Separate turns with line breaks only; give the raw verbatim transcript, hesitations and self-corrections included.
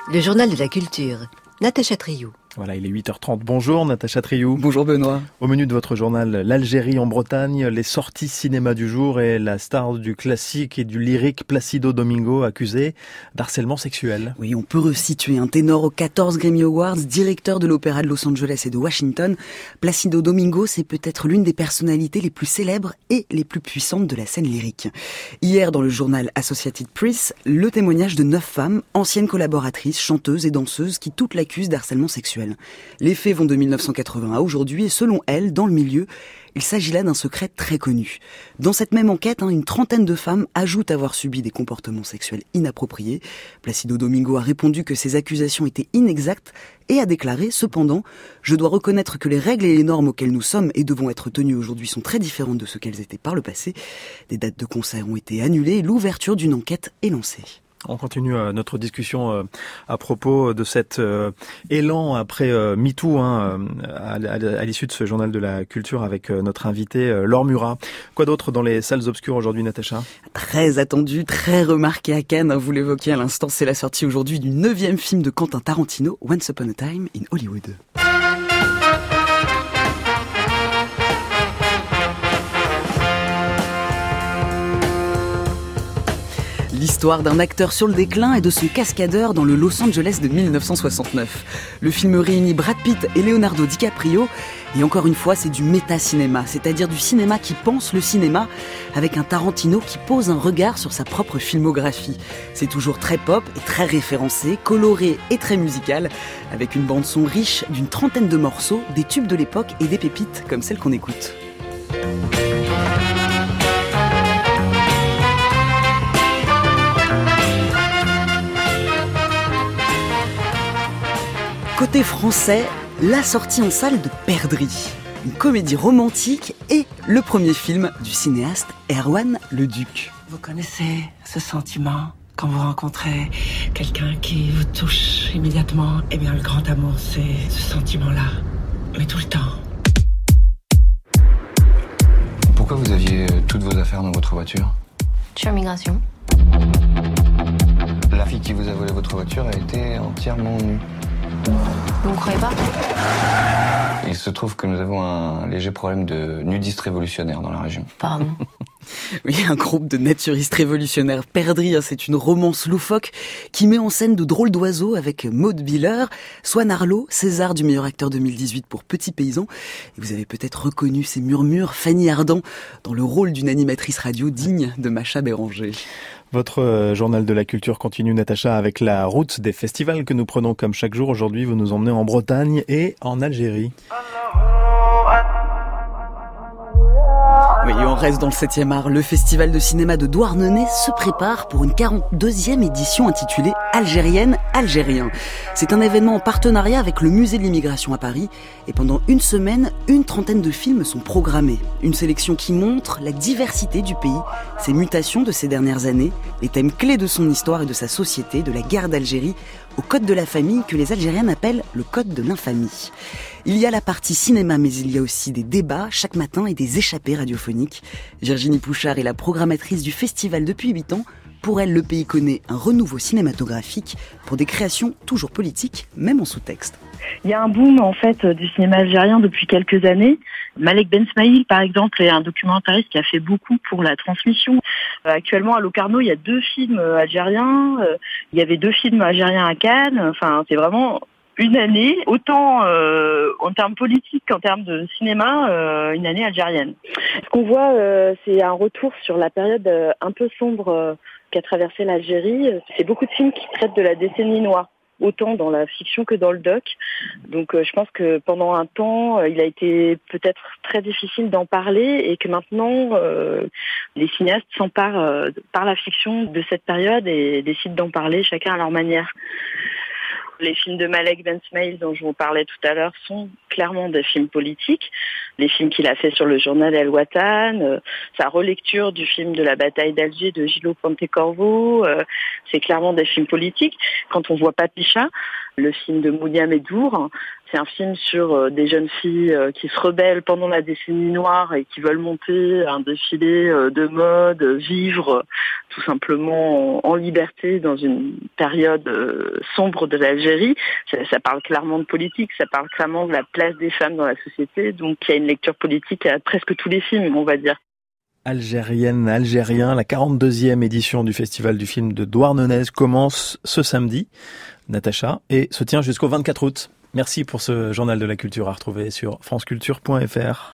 Le journal de la culture, Natacha Triou.
Voilà, il est huit heures trente. Bonjour Natacha Triou.
Bonjour Benoît.
Au menu de votre journal, l'Algérie en Bretagne, les sorties cinéma du jour et la star du classique et du lyrique Placido Domingo accusé d'harcèlement sexuel.
Oui, on peut resituer un ténor aux quatorze Grammy Awards, directeur de l'opéra de Los Angeles et de Washington. Placido Domingo, c'est peut-être l'une des personnalités les plus célèbres et les plus puissantes de la scène lyrique. Hier, dans le journal Associated Press, le témoignage de neuf femmes, anciennes collaboratrices, chanteuses et danseuses qui toutes l'accusent d'harcèlement sexuel. Les faits vont de mille neuf cent quatre-vingts à aujourd'hui et selon elle, dans le milieu, il s'agit là d'un secret très connu. Dans cette même enquête, hein, une trentaine de femmes ajoutent avoir subi des comportements sexuels inappropriés. Placido Domingo a répondu que ces accusations étaient inexactes et a déclaré, cependant, « Je dois reconnaître que les règles et les normes auxquelles nous sommes et devons être tenues aujourd'hui sont très différentes de ce qu'elles étaient par le passé. Des dates de concert ont été annulées et l'ouverture d'une enquête est lancée. »
On continue euh, notre discussion euh, à propos de cet euh, élan après euh, MeToo hein, à, à, à l'issue de ce journal de la culture avec euh, notre invité euh, Laure Murat. Quoi d'autre dans les salles obscures aujourd'hui, Natacha ?
Très attendu, très remarqué à Cannes, hein, vous l'évoquiez à l'instant, c'est la sortie aujourd'hui du neuvième film de Quentin Tarantino, Once Upon a Time in Hollywood. L'histoire d'un acteur sur le déclin et de son cascadeur dans le Los Angeles de mille neuf cent soixante-neuf. Le film réunit Brad Pitt et Leonardo DiCaprio. Et encore une fois, c'est du méta-cinéma, c'est-à-dire du cinéma qui pense le cinéma, avec un Tarantino qui pose un regard sur sa propre filmographie. C'est toujours très pop et très référencé, coloré et très musical, avec une bande-son riche d'une trentaine de morceaux, des tubes de l'époque et des pépites comme celle qu'on écoute. Côté français, la sortie en salle de Perdrix, une comédie romantique et le premier film du cinéaste Erwan Leduc.
Vous connaissez ce sentiment quand vous rencontrez quelqu'un qui vous touche immédiatement? Eh bien, le grand amour, c'est ce sentiment-là, mais tout le temps.
Pourquoi vous aviez toutes vos affaires dans votre voiture?
Je suis en migration.
La fille qui vous a volé votre voiture a été entièrement nue.
Vous ne croyez pas?
Il se trouve que nous avons un léger problème de nudistes révolutionnaires dans la région.
Pardon.
Oui, un groupe de naturistes révolutionnaires. Perdrix, c'est une romance loufoque qui met en scène de drôles d'oiseaux avec Maud Biller, Swan Arlo, César du meilleur acteur deux mille dix-huit pour Petit Paysan. Et vous avez peut-être reconnu ces murmures Fanny Ardant dans le rôle d'une animatrice radio digne de Macha Béranger.
Votre journal de la culture continue, Natacha, avec la route des festivals que nous prenons comme chaque jour. Aujourd'hui, vous nous emmenez en Bretagne et en Algérie.
Oui, on reste dans le septième art. Le festival de cinéma de Douarnenez se prépare pour une quarante-deuxième édition intitulée Algérienne, Algérien. C'est un événement en partenariat avec le musée de l'immigration à Paris. Et pendant une semaine, une trentaine de films sont programmés. Une sélection qui montre la diversité du pays, ses mutations de ces dernières années, les thèmes clés de son histoire et de sa société, de la guerre d'Algérie, au code de la famille que les Algériens appellent le code de l'infamie. Il y a la partie cinéma, mais il y a aussi des débats chaque matin et des échappées radiophoniques. Virginie Pouchard est la programmatrice du festival depuis huit ans. Pour elle, le pays connaît un renouveau cinématographique pour des créations toujours politiques, même en sous-texte.
Il y a un boom en fait du cinéma algérien depuis quelques années. Malek Ben Smaïl, par exemple, est un documentariste qui a fait beaucoup pour la transmission. Euh, actuellement, à Locarno, il y a deux films algériens. Euh, il y avait deux films algériens à Cannes. Enfin, c'est vraiment une année, autant euh, en termes politiques qu'en termes de cinéma, euh, une année algérienne. Ce qu'on voit, euh, c'est un retour sur la période euh, un peu sombre euh, qu'a traversé l'Algérie. C'est beaucoup de films qui traitent de la décennie noire, autant dans la fiction que dans le doc. Donc euh, je pense que pendant un temps, euh, il a été peut-être très difficile d'en parler et que maintenant, euh, les cinéastes s'emparent euh, par la fiction de cette période et décident d'en parler chacun à leur manière. Les films de Malek Ben Smaïl dont je vous parlais tout à l'heure sont clairement des films politiques. Les films qu'il a fait sur le journal El Watan, euh, sa relecture du film de la bataille d'Alger de Gillo Pontecorvo, euh, c'est clairement des films politiques. Quand on voit Papicha, le film de Mounia Medour. C'est un film sur des jeunes filles qui se rebellent pendant la décennie noire et qui veulent monter un défilé de mode, vivre tout simplement en liberté dans une période sombre de l'Algérie. Ça, ça parle clairement de politique, ça parle clairement de la place des femmes dans la société. Donc il y a une lecture politique à presque tous les films, on va dire.
Algérienne, Algérien, la quarante-deuxième édition du Festival du film de Douarnenez commence ce samedi, Natacha, et se tient jusqu'au vingt-quatre août. Merci pour ce journal de la culture à retrouver sur franceculture point f r.